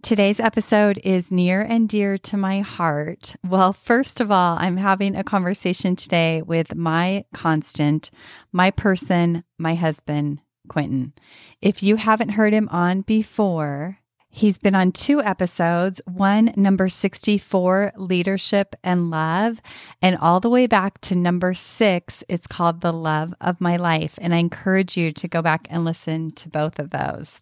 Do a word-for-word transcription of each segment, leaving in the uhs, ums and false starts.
Today's episode is near and dear to my heart. Well, first of all, I'm having a conversation today with my constant, my person, my husband, Quentin. If you haven't heard him on before, he's been on two episodes, one number sixty-four, Leadership and Love, and all the way back to number six, it's called The Love of My Life. And I encourage you to go back and listen to both of those.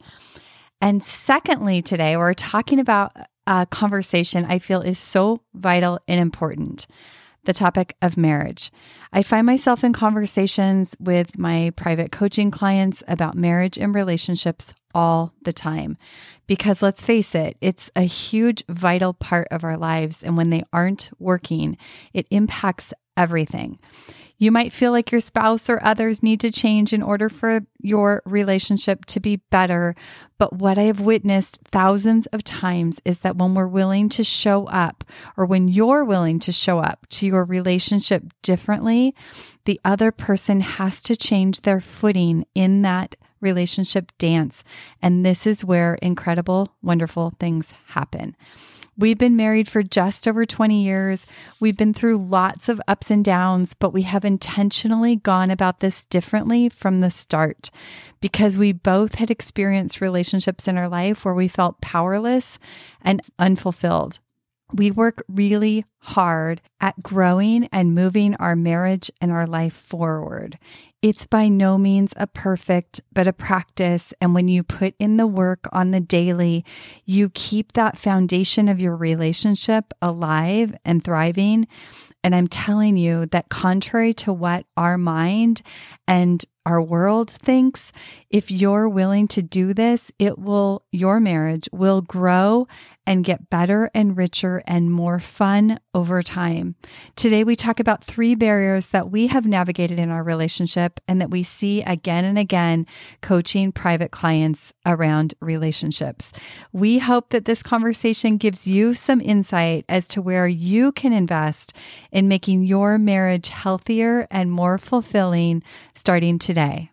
And secondly, today we're talking about a conversation I feel is so vital and important, the topic of marriage. I find myself in conversations with my private coaching clients about marriage and relationships all the time. Because let's face it, it's a huge, vital part of our lives. And when they aren't working, it impacts everything. You might feel like your spouse or others need to change in order for your relationship to be better. But what I have witnessed thousands of times is that when we're willing to show up, or when you're willing to show up to your relationship differently, the other person has to change their footing in that relationship dance. And this is where incredible, wonderful things happen. We've been married for just over twenty years. We've been through lots of ups and downs, but we have intentionally gone about this differently from the start because we both had experienced relationships in our life where we felt powerless and unfulfilled. We work really hard at growing and moving our marriage and our life forward. It's by no means a perfect, but a practice. And when you put in the work on the daily, you keep that foundation of your relationship alive and thriving. And I'm telling you that contrary to what our mind and our world thinks, if you're willing to do this, it will, your marriage will grow and get better and richer and more fun over time. Today, we talk about three barriers that we have navigated in our relationship and that we see again and again coaching private clients around relationships. We hope that this conversation gives you some insight as to where you can invest in making your marriage healthier and more fulfilling starting today.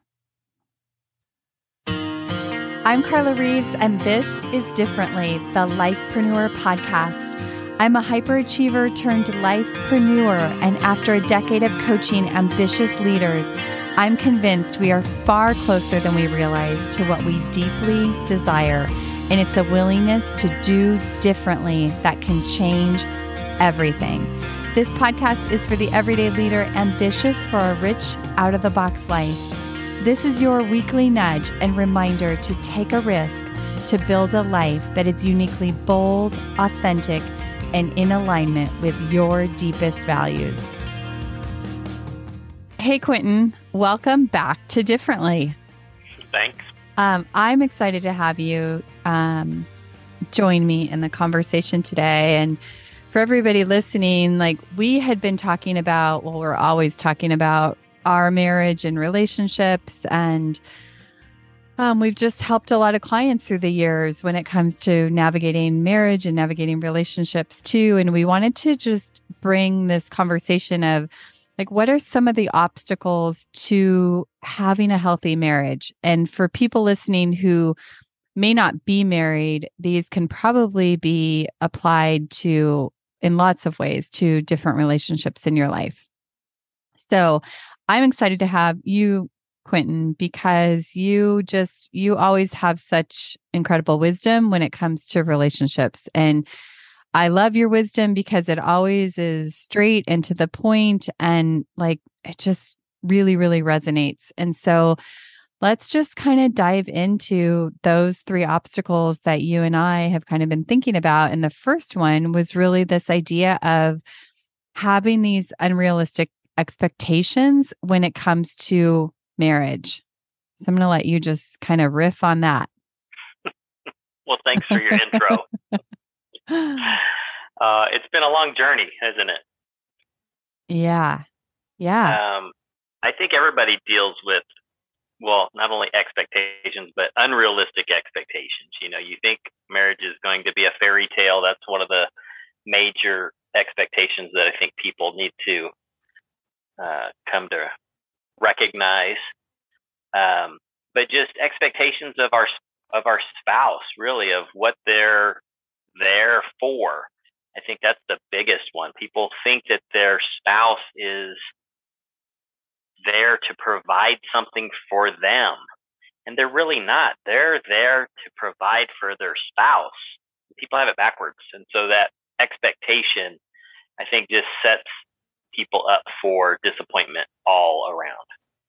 I'm Carla Reeves, and this is Differently, the Lifepreneur podcast. I'm a hyperachiever turned lifepreneur, and after a decade of coaching ambitious leaders, I'm convinced we are far closer than we realize to what we deeply desire, and it's a willingness to do differently that can change everything. This podcast is for the everyday leader ambitious for a rich, out-of-the-box life. This is your weekly nudge and reminder to take a risk to build a life that is uniquely bold, authentic, and in alignment with your deepest values. Hey, Quentin, welcome back to Differently. Thanks. Um, I'm excited to have you um, join me in the conversation today. And for everybody listening, like we had been talking about, well, we're always talking about our marriage and relationships. And um, we've just helped a lot of clients through the years when it comes to navigating marriage and navigating relationships too. And we wanted to just bring this conversation of like, what are some of the obstacles to having a healthy marriage? And for people listening who may not be married, these can probably be applied to in lots of ways to different relationships in your life. So I'm excited to have you, Quentin, because you just, you always have such incredible wisdom when it comes to relationships. And I love your wisdom because it always is straight and to the point, and like, it just really, really resonates. And so let's just kind of dive into those three obstacles that you and I have kind of been thinking about. And the first one was really this idea of having these unrealistic expectations when it comes to marriage. So I'm going to let you just kind of riff on that. Well, thanks for your intro. Uh, it's been a long journey, hasn't it? Yeah. Yeah. Um, I think everybody deals with, well, not only expectations, but unrealistic expectations. You know, you think marriage is going to be a fairy tale. That's one of the major expectations that I think people need to uh, come to recognize. Um, but just expectations of our of our spouse, really, of what their there for. I think that's the biggest one. People think that their spouse is there to provide something for them, and they're really not. They're there to provide for their spouse. People have it backwards. And so that expectation, I think, just sets people up for disappointment all around.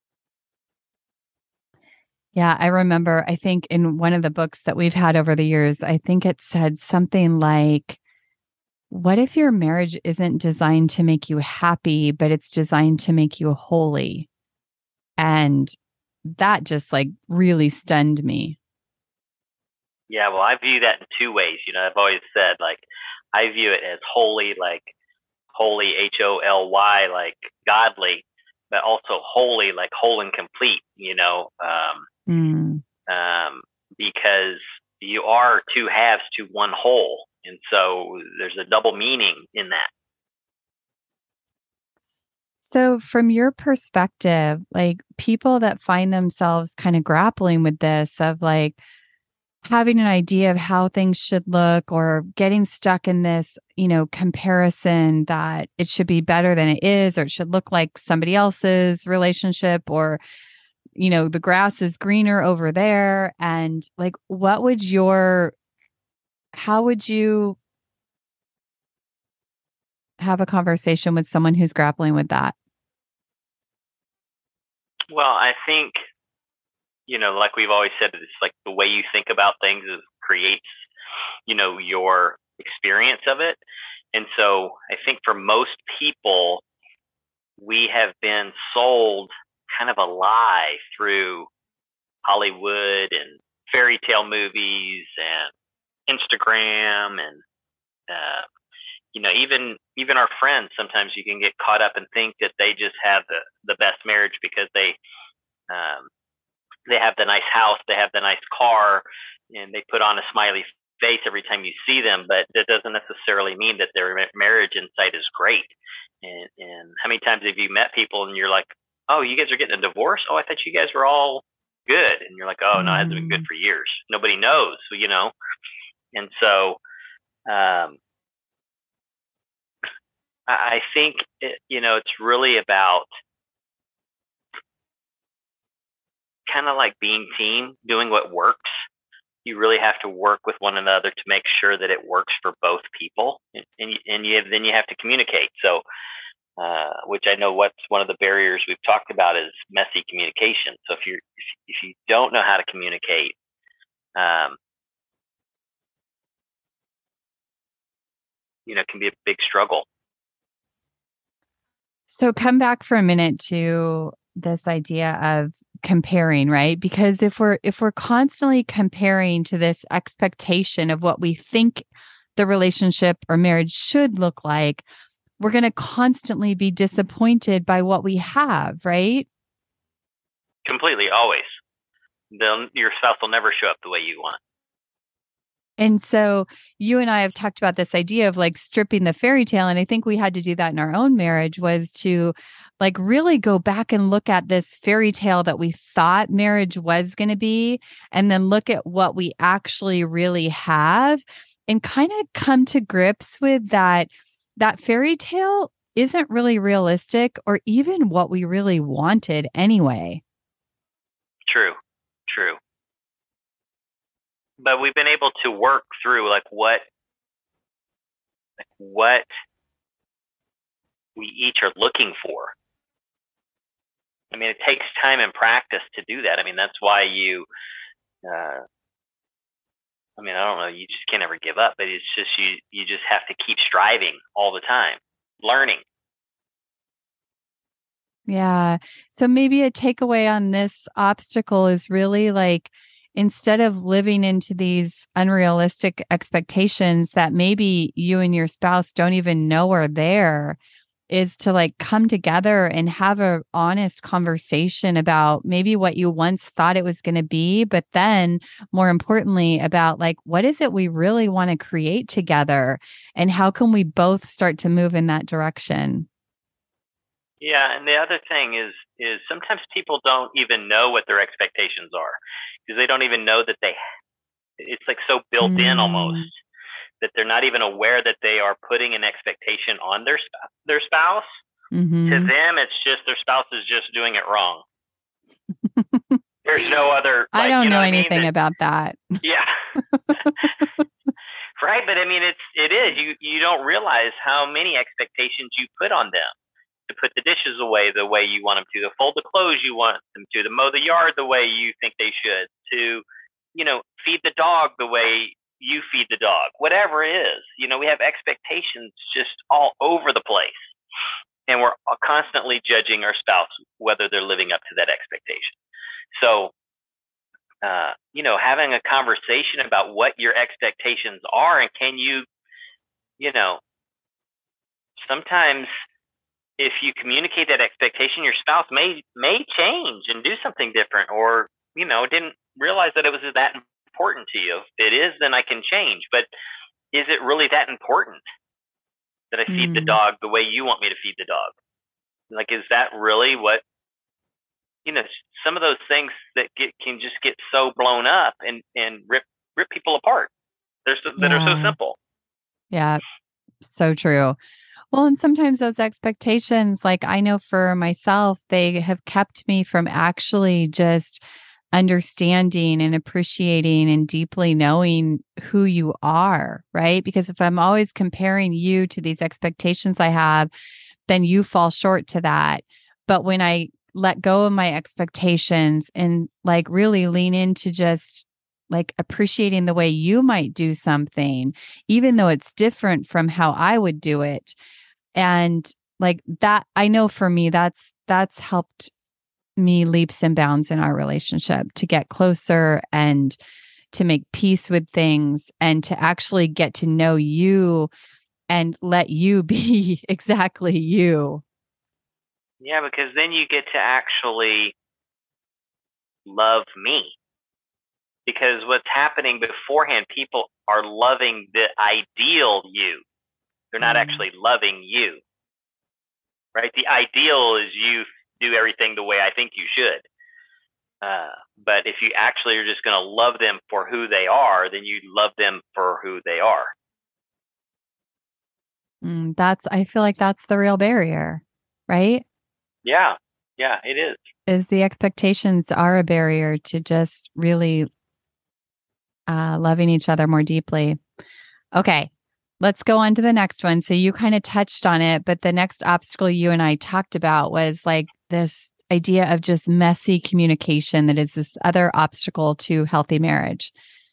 Yeah, I remember, I think in one of the books that we've had over the years, I think it said something like, what if your marriage isn't designed to make you happy, but it's designed to make you holy? And that just like really stunned me. Yeah, well, I view that in two ways. You know, I've always said, like, I view it as holy, like holy, H O L Y, like godly, but also holy, like whole and complete, you know, um, mm. um, because you are two halves to one whole. And so there's a double meaning in that. So from your perspective, like people that find themselves kind of grappling with this of like having an idea of how things should look or getting stuck in this, you know, comparison that it should be better than it is, or it should look like somebody else's relationship, or, you know, the grass is greener over there. And like, what would your, how would you have a conversation with someone who's grappling with that? Well, I think, you know, like we've always said, it's like the way you think about things is creates, you know, your experience of it. And so I think for most people, we have been sold kind of a lie through Hollywood and fairy tale movies and Instagram and, uh, you know, even even our friends, sometimes you can get caught up and think that they just have the, the best marriage because they um, they have the nice house, they have the nice car, and they put on a smiley face every time you see them. But that doesn't necessarily mean that their marriage inside is great. And, and how many times have you met people and you're like, oh, you guys are getting a divorce? Oh, I thought you guys were all good. And you're like, oh, no, it hasn't been good for years. Nobody knows, you know? And so, um, I think, it, you know, it's really about kind of like being team, doing what works. You really have to work with one another to make sure that it works for both people. And, and, you, and you have, then you have to communicate. So, uh, which I know what's one of the barriers we've talked about is messy communication. So if you're, if you don't know how to communicate, um, you know, it can be a big struggle. So come back for a minute to this idea of comparing, right? Because if we're if we're constantly comparing to this expectation of what we think the relationship or marriage should look like, we're going to constantly be disappointed by what we have, right? Completely, always. They'll, your spouse will never show up the way you want. And so you and I have talked about this idea of like stripping the fairy tale. And I think we had to do that in our own marriage, was to like really go back and look at this fairy tale that we thought marriage was going to be, and then look at what we actually really have and kind of come to grips with that, that fairy tale isn't really realistic or even what we really wanted anyway. True, true. But we've been able to work through like what, like what we each are looking for. I mean, it takes time and practice to do that. I mean, that's why you, uh, I mean, I don't know, you just can't ever give up, but it's just, you, you just have to keep striving all the time, learning. Yeah. So maybe a takeaway on this obstacle is really like, instead of living into these unrealistic expectations that maybe you and your spouse don't even know are there, is to like come together and have a honest conversation about maybe what you once thought it was going to be, but then more importantly about like, what is it we really want to create together and how can we both start to move in that direction? Yeah, and the other thing is is sometimes people don't even know what their expectations are because they don't even know that they, it's like so built mm. in almost that they're not even aware that they are putting an expectation on their sp- their spouse. Mm-hmm. To them, it's just their spouse is just doing it wrong. There's no other. Like, I don't you know, know what anything I mean? about that. Yeah. Right. But I mean, it's, it is, you, you don't realize how many expectations you put on them to put the dishes away the way you want them to, to fold the clothes you want them to, to mow the yard the way you think they should, to, you know, feed the dog the way you feed the dog, whatever it is. You know, we have expectations just all over the place. And we're constantly judging our spouse whether they're living up to that expectation. So, uh, you know, having a conversation about what your expectations are, and can you, you know, sometimes if you communicate that expectation, your spouse may may change and do something different, or, you know, didn't realize that it was that important to you. If it is, then I can change. But is it really that important that I feed mm. the dog the way you want me to feed the dog? Like, is that really what, you know, some of those things that get, can just get so blown up and, and rip, rip people apart. They're so, that yeah. are so simple. Yeah. So true. Well, and sometimes those expectations, like I know for myself, they have kept me from actually just understanding and appreciating and deeply knowing who you are, right? Because if I'm always comparing you to these expectations I have, then you fall short to that. But when I let go of my expectations and like really lean into just like appreciating the way you might do something, even though it's different from how I would do it. And like that, I know for me, that's, that's helped me leaps and bounds in our relationship to get closer and to make peace with things and to actually get to know you and let you be exactly you. Yeah, because then you get to actually love me. Because what's happening beforehand, people are loving the ideal you. They're not mm. actually loving you. Right? The ideal is you do everything the way I think you should. Uh, but if you actually are just going to love them for who they are, then you love them for who they are. Mm, that's, I feel like that's the real barrier, right? Yeah. Yeah, it is. Is the expectations are a barrier to just really uh, loving each other more deeply. Okay. Let's go on to the next one. So you kind of touched on it, but the next obstacle you and I talked about was like this idea of just messy communication that is this other obstacle to healthy marriage.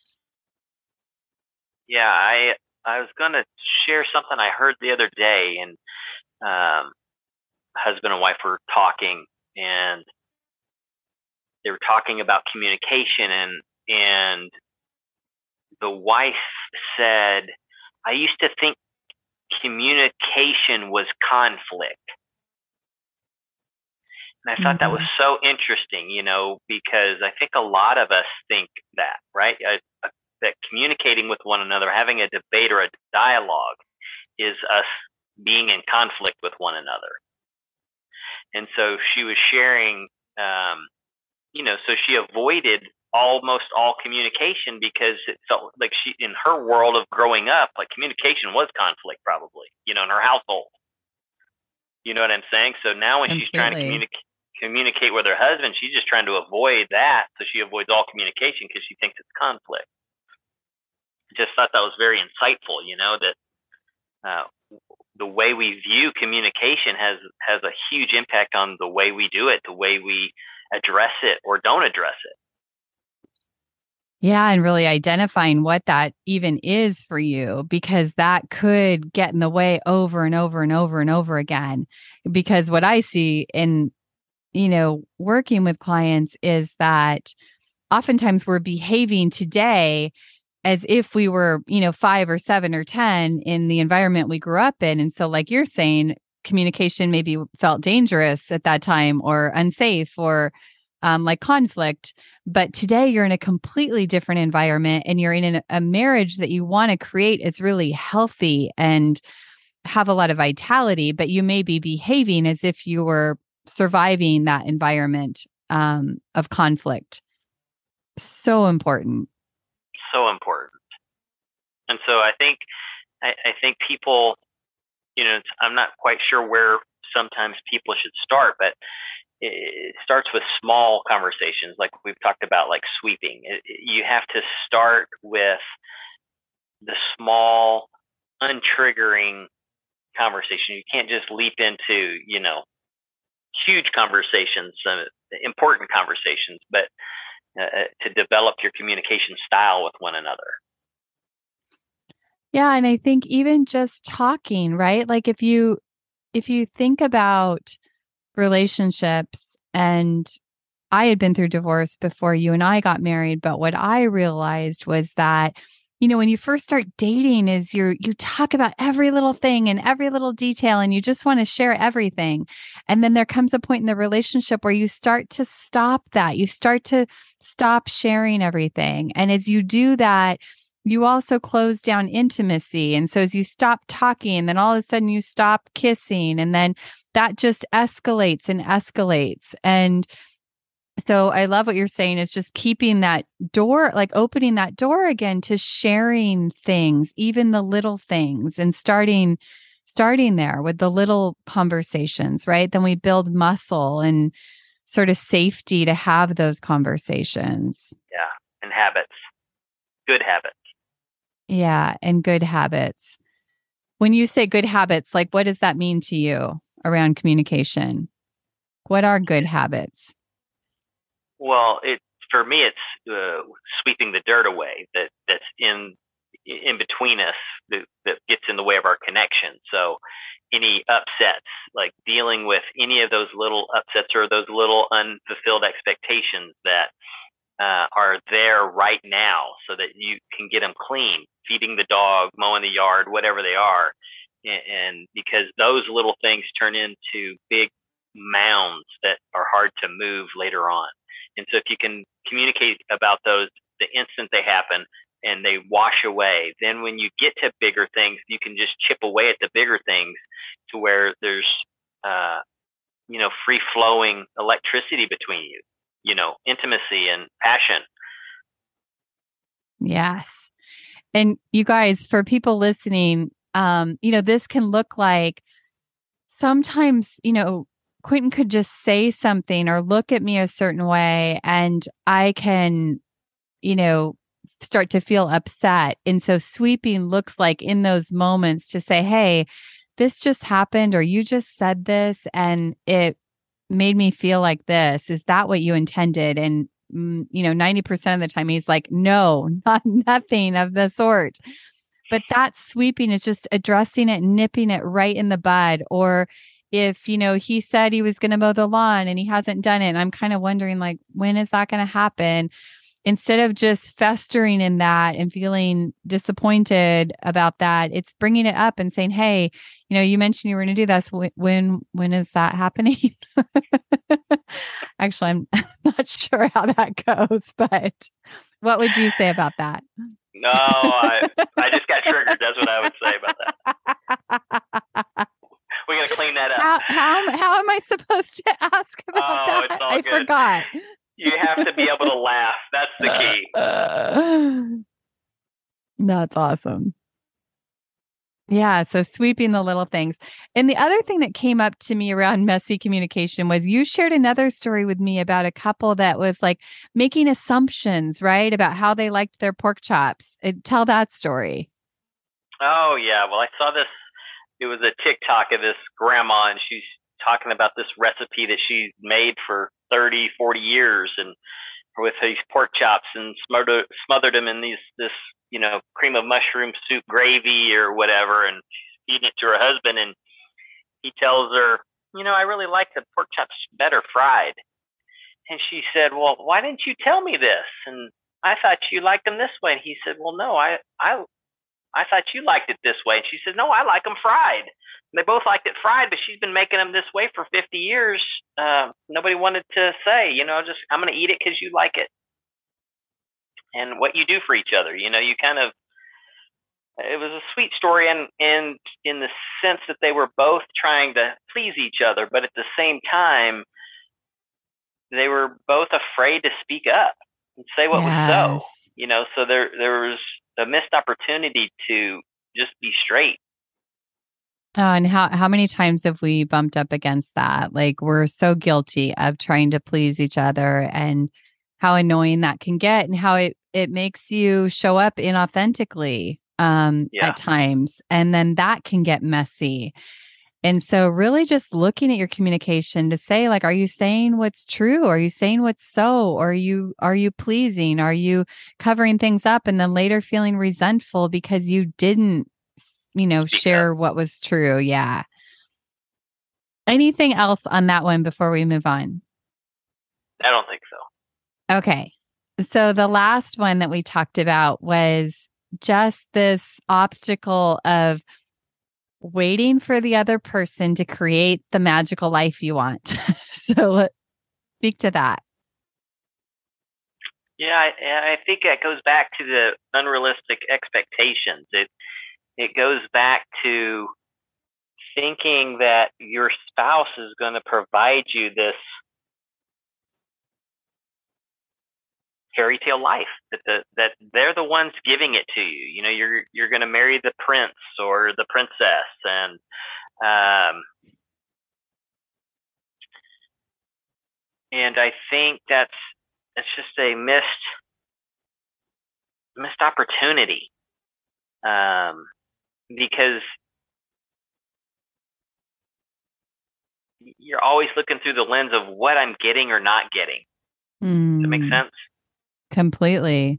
Yeah, I I was going to share something I heard the other day, and um, husband and wife were talking, and they were talking about communication, and and the wife said, I used to think communication was conflict. And I thought mm-hmm. that was so interesting, you know, because I think a lot of us think that, right? Uh, uh, that communicating with one another, having a debate or a dialogue is us being in conflict with one another. And so she was sharing, um, you know, so she avoided almost all communication because it felt like she, in her world of growing up, like communication was conflict probably, you know, in her household. You know what I'm saying? So now when Completely. she's trying to communicate, communicate with her husband, she's just trying to avoid that. So she avoids all communication because she thinks it's conflict. I just thought that was very insightful, you know, that uh, the way we view communication has, has a huge impact on the way we do it, the way we address it or don't address it. Yeah, and really identifying what that even is for you, because that could get in the way over and over and over and over again. Because what I see in, you know, working with clients is that oftentimes we're behaving today as if we were, you know, five or seven or ten in the environment we grew up in. And so like you're saying, communication maybe felt dangerous at that time or unsafe or Um, like conflict, but today you're in a completely different environment and you're in an, a marriage that you want to create is really healthy and have a lot of vitality, but you may be behaving as if you were surviving that environment um, of conflict. So important. So important. And so I think, I, I think people, you know, I'm not quite sure where sometimes people should start, but it starts with small conversations, like we've talked about, like sweeping. It, you have to start with the small, untriggering conversation. You can't just leap into, you know, huge conversations, uh, important conversations, but uh, to develop your communication style with one another. Yeah, and I think even just talking, right? Like if you if you think about relationships, and I had been through divorce before you and I got married, but what I realized was that, you know, when you first start dating is you're you talk about every little thing and every little detail and you just want to share everything. And then there comes a point in the relationship where you start to stop that. You start to stop sharing everything. And as you do that, you also close down intimacy. And so as you stop talking, then all of a sudden you stop kissing, and then that just escalates and escalates. And so I love what you're saying is just keeping that door, like opening that door again to sharing things, even the little things, and starting starting there with the little conversations, right? Then we build muscle and sort of safety to have those conversations. Yeah, and habits, good habits. Yeah, and good habits. When you say good habits, like what does that mean to you around communication? What are good habits? Well, it for me, it's uh, sweeping the dirt away that that's in in between us, that, that gets in the way of our connection. So, any upsets, like dealing with any of those little upsets or those little unfulfilled expectations that uh, are there right now, so that you can get them clean, feeding the dog, mowing the yard, whatever they are, and, and because those little things turn into big mounds that are hard to move later on. And so if you can communicate about those the instant they happen and they wash away, then when you get to bigger things, you can just chip away at the bigger things to where there's, uh, you know, free flowing electricity between you, you know, intimacy and passion. Yes. And you guys, for people listening, um, you know, this can look like sometimes, you know, Quentin could just say something or look at me a certain way, and I can, you know, start to feel upset. And so sweeping looks like in those moments to say, hey, this just happened, or you just said this and it made me feel like this. Is that what you intended? And, mm, you know, ninety percent of the time he's like, no, not nothing of the sort. But that sweeping is just addressing it, nipping it right in the bud. Or if, you know, he said he was going to mow the lawn and he hasn't done it, and I'm kind of wondering, like, when is that going to happen? Instead of just festering in that and feeling disappointed about that, it's bringing it up and saying, hey, you know, you mentioned you were going to do this. When, when is that happening? Actually, I'm not sure how that goes, but what would you say about that? No, I I just got triggered. That's what I would say about that. We're gonna clean that up. How how, how am I supposed to ask about oh, that? It's all I good. forgot. You have to be able to laugh. That's the key. Uh, that's awesome. Yeah. So sweeping the little things. And the other thing that came up to me around messy communication was you shared another story with me about a couple that was like making assumptions, right? About how they liked their pork chops. Uh, Tell that story. Oh, yeah. Well, I saw this. It was a TikTok of this grandma, and she's talking about this recipe that she's made for thirty, forty years, and with these pork chops, and smothered, smothered them in these, this, you know, cream of mushroom soup gravy or whatever, and she's feeding it to her husband, and he tells her, you know, I really like the pork chops better fried. And she said, well, why didn't you tell me this? And I thought you liked them this way. And he said, well, no, I, I, I thought you liked it this way. And she said, no, I like them fried. And they both liked it fried, but she's been making them this way for fifty years. Uh, nobody wanted to say, you know, just, I'm going to eat it because you like it. And what you do for each other, you know, you kind of, it was a sweet story, and, and in the sense that they were both trying to please each other, but at the same time, they were both afraid to speak up and say what Yes. was so, you know, so there, there was a missed opportunity to just be straight. Oh, and how how many times have we bumped up against that? Like we're so guilty of trying to please each other, and how annoying that can get, and how it it makes you show up inauthentically um Yeah. at times, and then that can get messy. And so really just looking at your communication to say, like, are you saying what's true? Are you saying what's so? Or are you are you pleasing? Are you covering things up and then later feeling resentful because you didn't, you know, Speak up. share what was true? Yeah. Anything else on that one before we move on? I don't think so. Okay. So the last one that we talked about was just this obstacle of waiting for the other person to create the magical life you want. So let's speak to that. Yeah, I, I think that goes back to the unrealistic expectations. It it goes back to thinking that your spouse is going to provide you this fairy tale life, that the that they're the ones giving it to you. You know, you're you're going to marry the prince or the princess, and um, and I think that's it's just a missed missed opportunity, um, because you're always looking through the lens of what I'm getting or not getting. Does that make Mm, sense? completely.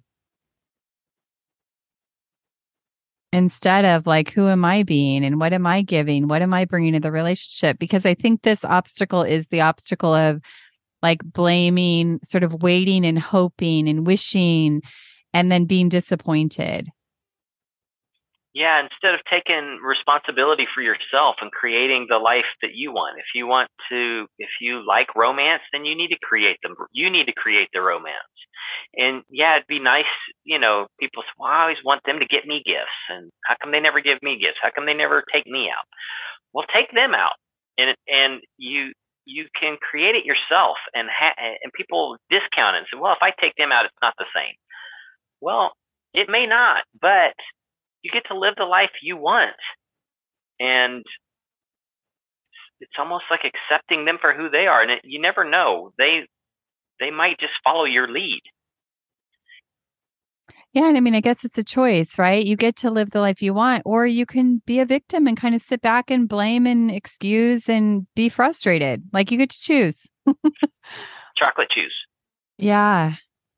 Instead of like, who am I being and what am I giving? What am I bringing to the relationship? Because I think this obstacle is the obstacle of like blaming, sort of waiting and hoping and wishing, and then being disappointed. Yeah, instead of taking responsibility for yourself and creating the life that you want. If you want to, if you like romance, then you need to create them. You need to create the romance. And yeah, it'd be nice, you know, people say, well, I always want them to get me gifts. And how come they never give me gifts? How come they never take me out? Well, take them out. And, and you, you can create it yourself, and ha- and people discount it and say, well, if I take them out, it's not the same. Well, it may not, but you get to live the life you want. And it's almost like accepting them for who they are. And it, you never know. They they might just follow your lead. Yeah. And I mean, I guess it's a choice, right? You get to live the life you want, or you can be a victim and kind of sit back and blame and excuse and be frustrated. Like you get to choose. Chocolate juice. Yeah.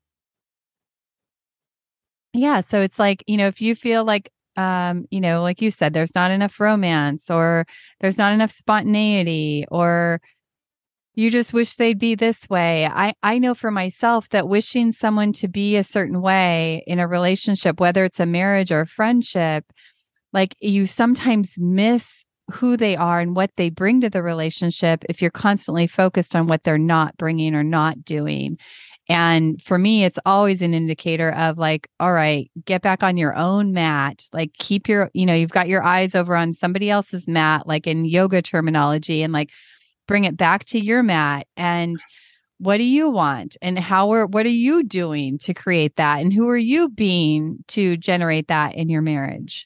Yeah. So it's like, you know, if you feel like, um, you know, like you said, there's not enough romance or there's not enough spontaneity, or you just wish they'd be this way. I, I know for myself that wishing someone to be a certain way in a relationship, whether it's a marriage or a friendship, like you sometimes miss who they are and what they bring to the relationship if you're constantly focused on what they're not bringing or not doing. And for me, it's always an indicator of like, all right, get back on your own mat. Like, keep your, you know, you've got your eyes over on somebody else's mat, like in yoga terminology, and like bring it back to your mat. And what do you want? And how are, what are you doing to create that? And who are you being to generate that in your marriage?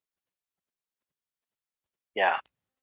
Yeah,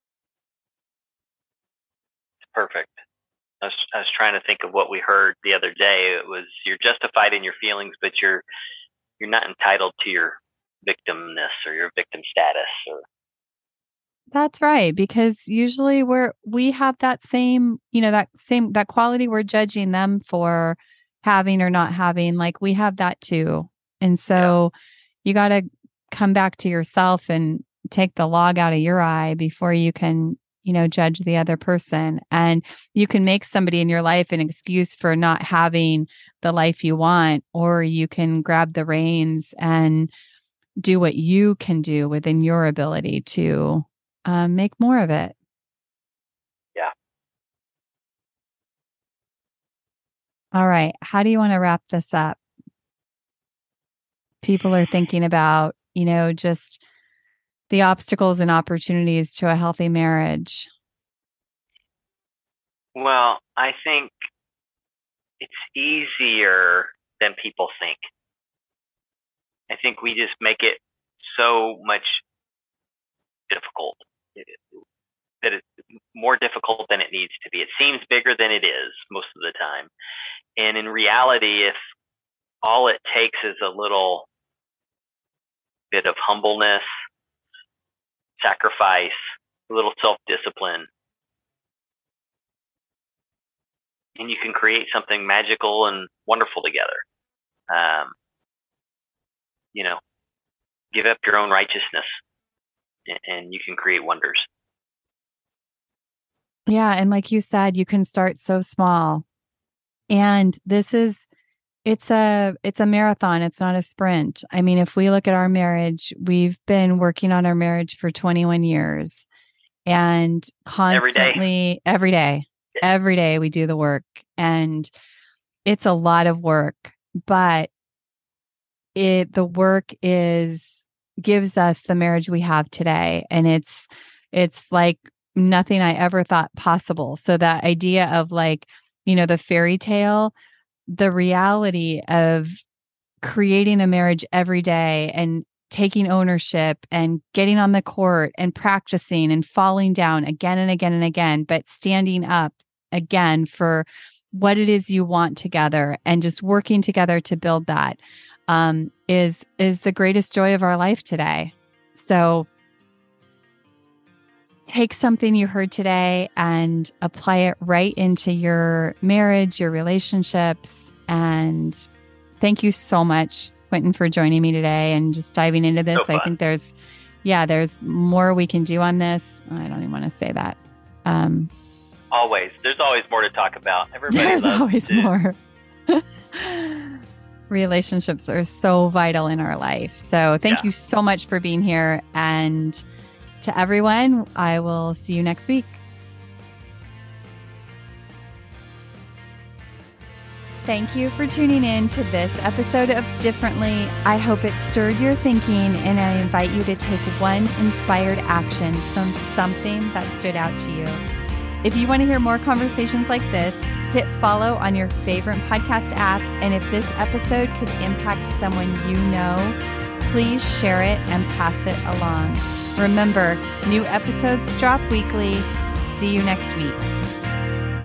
it's perfect. I was, I was trying to think of what we heard the other day. It was, you're justified in your feelings, but you're you're not entitled to your victimness or your victim status. Or That's right. Because usually we're, we have that same, you know, that same, that quality we're judging them for having or not having, like we have that too. And yeah, so you got to come back to yourself and take the log out of your eye before you can, you know, judge the other person. And you can make somebody in your life an excuse for not having the life you want, or you can grab the reins and do what you can do within your ability to um, make more of it. yeah. All right. How do you want to wrap this up? People are thinking about, you know, just the obstacles and opportunities to a healthy marriage. Well, I think it's easier than people think. I think we just make it so much difficult, that it's more difficult than it needs to be. It seems bigger than it is most of the time. And in reality, if all it takes is a little bit of humbleness, sacrifice, a little self-discipline, and you can create something magical and wonderful together. Um, you know, give up your own righteousness, and, and you can create wonders. Yeah. And like you said, you can start so small. And this is, it's a, it's a marathon. It's not a sprint. I mean, if we look at our marriage, we've been working on our marriage for twenty-one years, and constantly, every day, every day, every day we do the work, and it's a lot of work, but it, the work is, gives us the marriage we have today. And it's, it's like nothing I ever thought possible. So that idea of, like, you know, the fairy tale, the reality of creating a marriage every day and taking ownership and getting on the court and practicing and falling down again and again and again, but standing up again for what it is you want together and just working together to build that, um, is, is the greatest joy of our life today. So take something you heard today and apply it right into your marriage, your relationships. And thank you so much, Quentin, for joining me today and just diving into this. So I think there's, yeah, there's more we can do on this. I don't even want to say that. Um, always. There's always more to talk about. Everybody there's loves always to. more. Relationships are so vital in our life. So thank Yeah. you so much for being here. And to everyone, I will see you next week. Thank you for tuning in to this episode of Differently. I hope it stirred your thinking, and I invite you to take one inspired action from something that stood out to you. If you want to hear more conversations like this, hit follow on your favorite podcast app. And if this episode could impact someone you know, please share it and pass it along. Remember, new episodes drop weekly. See you next week.